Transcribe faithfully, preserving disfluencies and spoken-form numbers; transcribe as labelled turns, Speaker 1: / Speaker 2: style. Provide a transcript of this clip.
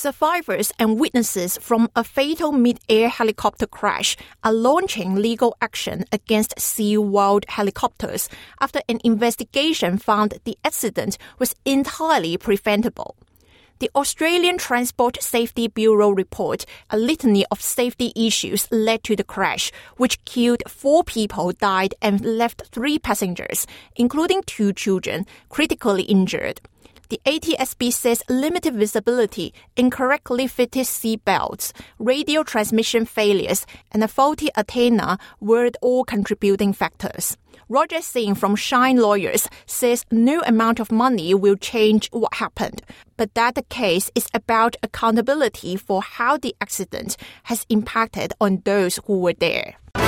Speaker 1: Survivors and witnesses from a fatal mid-air helicopter crash are launching legal action against SeaWorld helicopters after an investigation found the accident was entirely preventable. The Australian Transport Safety Bureau report a litany of safety issues led to the crash, which killed four people, died, and left three passengers, including two children, critically injured. The A T S B says limited visibility, incorrectly fitted seat belts, radio transmission failures, and a faulty antenna were all contributing factors. Roger Singh from Shine Lawyers says no amount of money will change what happened, but that the case is about accountability for how the accident has impacted on those who were there.